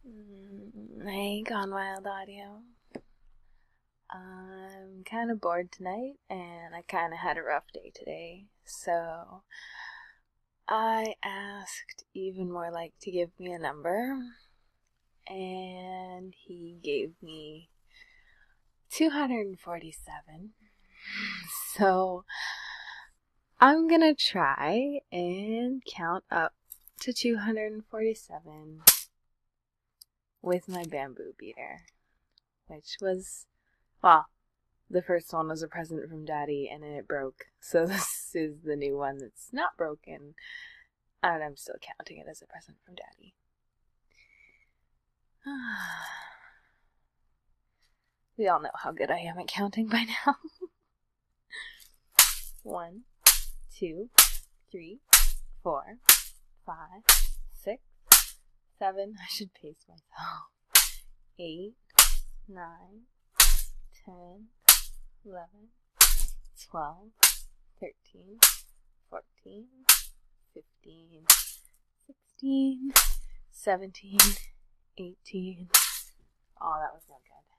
Hey, Gone Wild Audio. I'm kind of bored tonight, and I kind of had a rough day today, so I asked Even More Like to give me a number, and he gave me 247. So I'm gonna try and count up to 247 with my bamboo beater, which was, well, the first one was a present from Daddy and it broke, so this is the new one that's not broken, and I'm still counting it as a present from Daddy. We all know how good I am at counting by now. 1, 2, 3, 4, 5, 6, 7, I should pace myself, 8, 9, 10, 11, 12, 13, 14, 15, 16, 17, 18. Oh, that was not good.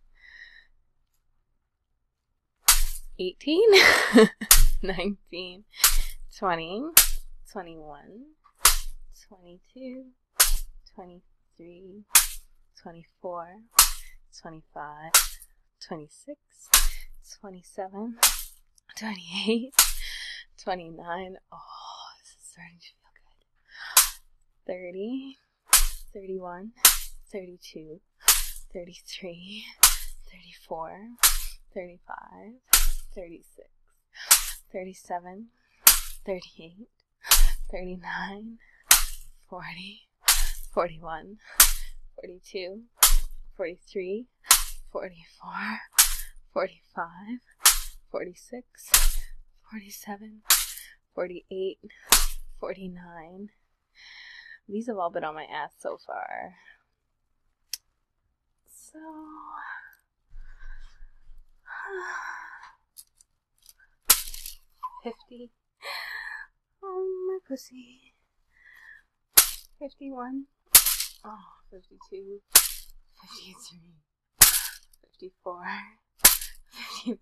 18, 19, 20, 21, 22, 23, 24, 25, 26, 27, 28, 29. Oh, this is starting to feel good. 30, 31, 32, 33, 34, 35, 36, 37, 38, 39, 40, 41, 42, 43, 44, 45, 46, 47, 48, 49. These have all been on my ass so far. So, 50. Oh, my pussy. 51. Oh, 52. 53. 54. 55.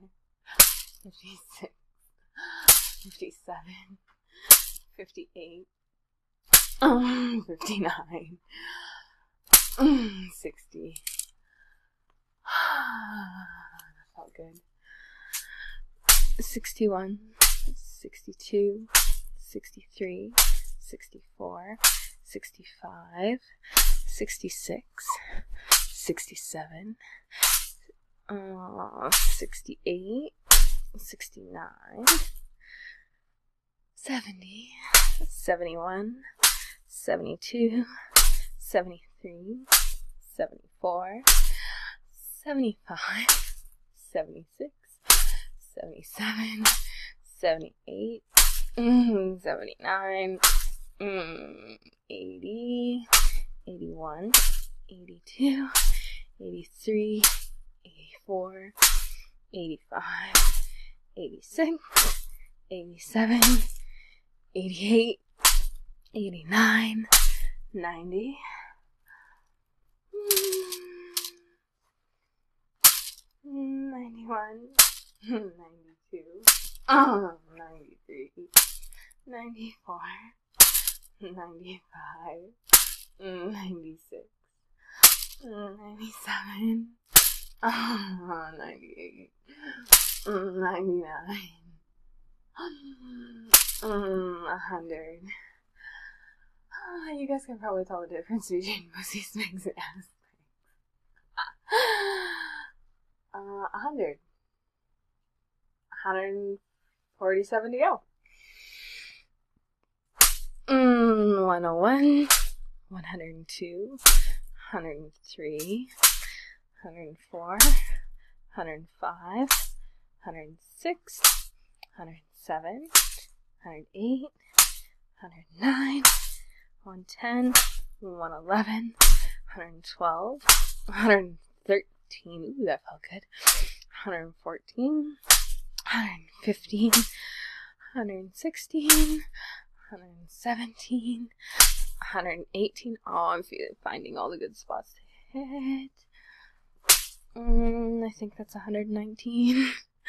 56. 57. 58. 59. 60. That felt good. 61. 62. 63. 64. 65. 66. 67. 68. 69. 70. 71. 72. 73. 74. 75. 76. 77. 78. 79. 80. 81. 82. 83. 84. 85. 86. 87. 88. 89. 90. 91. 92. 93. 94. 95. 96. 97. 98. 99. 100. You guys can probably tell the difference between pussy smacks and ass smacks. 100. 147 to go. 101. 102. 103. 104. 105. 106. 107. 108. 109. 110, 111, 112, 113, ooh, that felt good, 114, 115, 116, 117, 118. Oh, I'm finding all the good spots to hit. I think that's 119.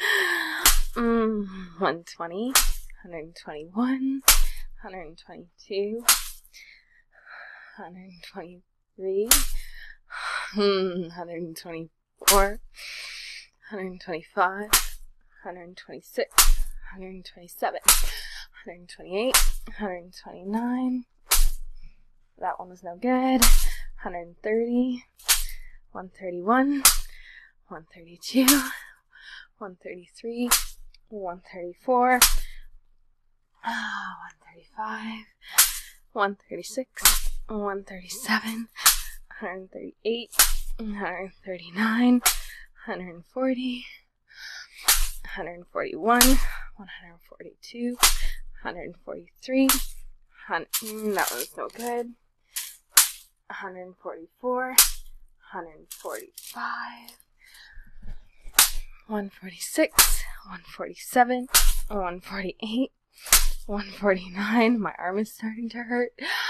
120. 121. 122. 123. 124. 125. 126. 127. 128. 129. That one was no good. 130. 131. 132. 133. 134. 135. 136. 137. 138. 139. 140. 141. 142. 143. That was no good. 144. 145. 146. 147. 148. 149. My arm is starting to hurt.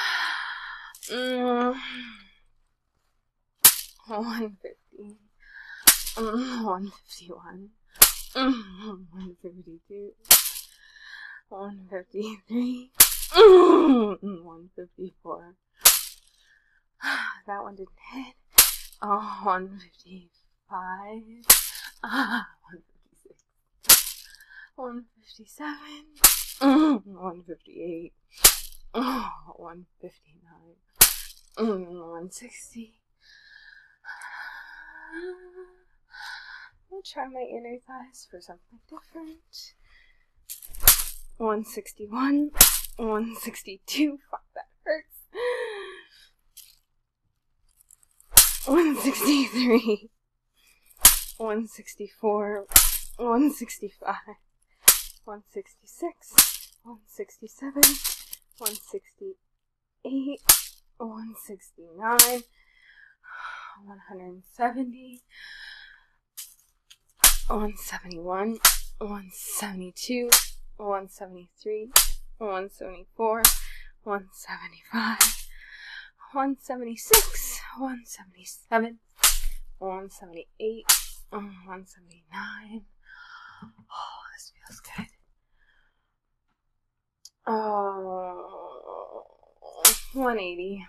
150. 151. 152. 153. 154. That one didn't hit. 155. 156. 157. 158. 159. 160. I'll try my inner thighs for something different. 161. 162. Fuck, that hurts. 163. 164. 165. 166. 167. 168. 169. 170. 171. 172. 173. 174. 175. 176. 177. 178. 179. Oh, this feels good. 180.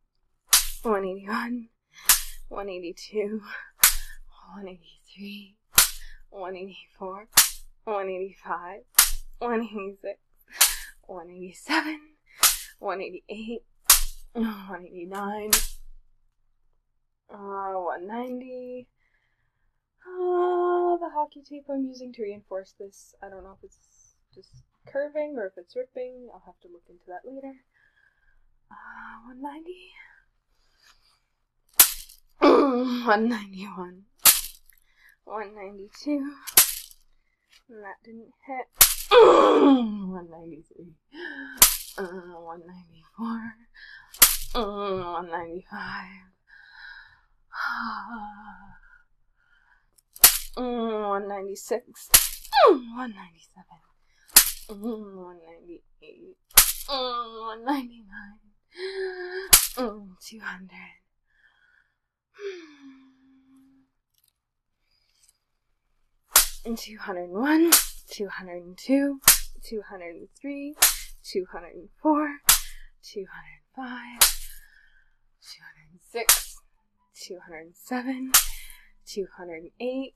181. 182. 183. 184. 185. 186. 187. 188. 189. 190. The hockey tape I'm using to reinforce this. I don't know if it's just curving or if it's ripping. I'll have to look into that later. 190. 191. 192. That didn't hit. 193. 194. 195. 196. 197. 198. 199. 200. 201. 202. 203. 204. 205. 206. 207. 208.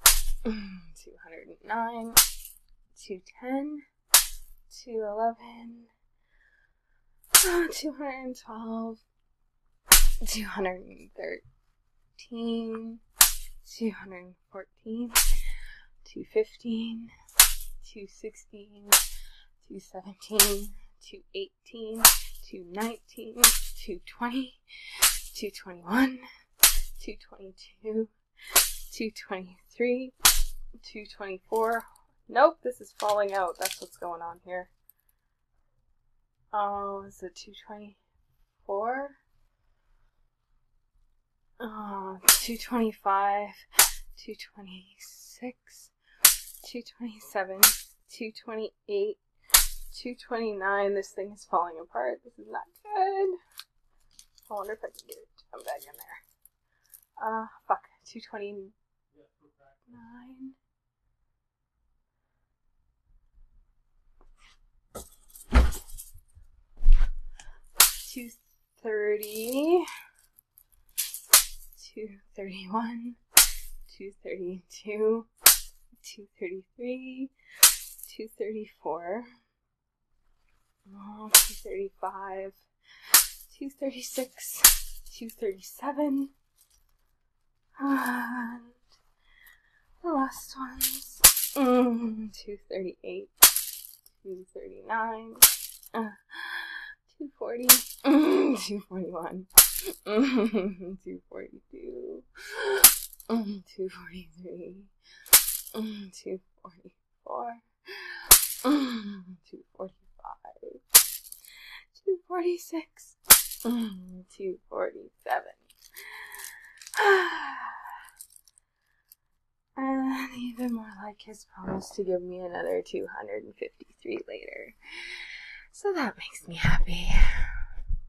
209. 210. 211. 212. 213. 214. 215. 216. 217. 218. 219. 220. 221. 222. 223. 224. Nope, this is falling out. That's what's going on here. Oh, is it 224? 225. 226. 227. 228. 229. This thing is falling apart. This is not good. I wonder if I can get it to come back in there. Fuck. 229. 230. 231. 232. 233. 234. 235. 236. 237. And the last ones. 238. 239. 240. 241. 242. 243. 244. 245. 246. 247. And even more like his promise to give me another 253 later. So that makes me happy.